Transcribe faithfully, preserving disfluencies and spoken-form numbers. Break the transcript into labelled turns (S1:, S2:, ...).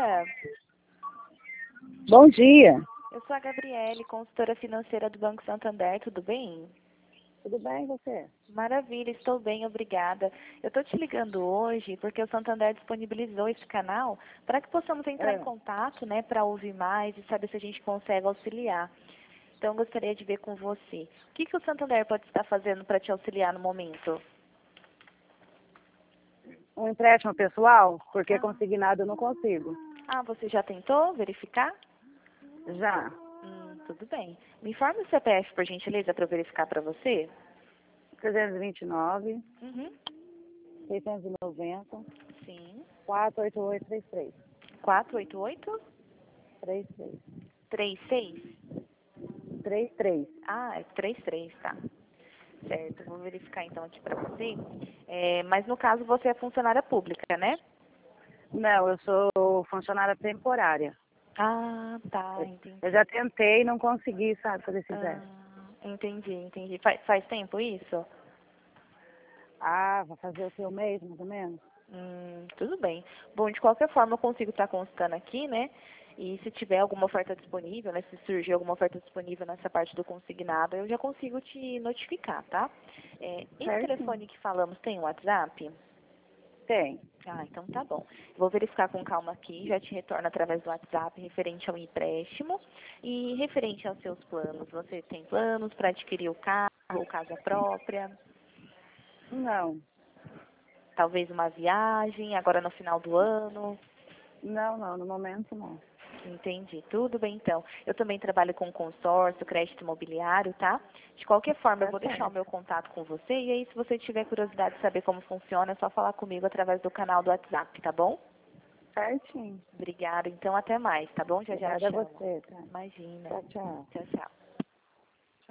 S1: dia.
S2: Bom dia.
S1: Eu sou a Gabriele, consultora financeira do Banco Santander, tudo bem?
S2: Tudo bem, e você?
S1: Maravilha, estou bem, obrigada. Eu estou te ligando hoje porque o Santander disponibilizou esse canal para que possamos entrar
S2: É.
S1: em contato, né, para ouvir mais e saber se a gente consegue auxiliar. Então, eu gostaria de ver com você. O que, que o Santander pode estar fazendo para te auxiliar no momento?
S2: Um empréstimo pessoal, porque
S1: Ah.
S2: consignado eu não consigo.
S1: Ah, você já tentou verificar?
S2: Já.
S1: Hum, tudo bem. Me informe o C P F, por gentileza, para eu verificar para você.
S2: trezentos e vinte e nove,
S1: Uhum.
S2: seiscentos e noventa,
S1: Sim.
S2: quatrocentos e oitenta e oito, trinta e três.
S1: quatro oito oito,
S2: trinta e três.
S1: três seis.
S2: trinta e três.
S1: Ah, é três três, tá. Certo, vou verificar então aqui para você. É, mas no caso você é funcionária pública, né?
S2: Não, eu sou funcionária temporária.
S1: Ah, tá,
S2: Eu
S1: entendi.
S2: eu já tentei e não consegui, sabe, fazer esse
S1: Ah,
S2: exército.
S1: entendi, entendi. Faz, faz tempo isso?
S2: Ah, vai fazer o que, um mês, mais ou menos?
S1: Hum, tudo bem. Bom, de qualquer forma eu consigo estar consultando aqui, né? E se tiver alguma oferta disponível, né? Se surgir alguma oferta disponível nessa parte do consignado, eu já consigo te notificar, tá? É, esse
S2: Certinho.
S1: telefone que falamos tem um WhatsApp?
S2: Tem.
S1: Ah, então tá bom. Vou verificar com calma aqui, já te retorno através do WhatsApp referente ao empréstimo e referente aos seus planos. Você tem planos para adquirir o carro, ou casa própria,
S2: Não.
S1: talvez uma viagem agora no final do ano?
S2: Não, não, no momento não.
S1: Entendi. Tudo bem, então. Eu também trabalho com consórcio, crédito imobiliário, tá? De qualquer forma, eu
S2: Tá
S1: vou deixar o
S2: certo.
S1: meu contato com você e aí, se você tiver curiosidade de saber como funciona, é só falar comigo através do canal do WhatsApp, tá bom?
S2: Certinho.
S1: Obrigada. Então, até mais, tá bom? Já já eu
S2: Obrigada a
S1: chamo.
S2: você, tá?
S1: Imagina.
S2: Tchau, tchau.
S1: Tchau, tchau.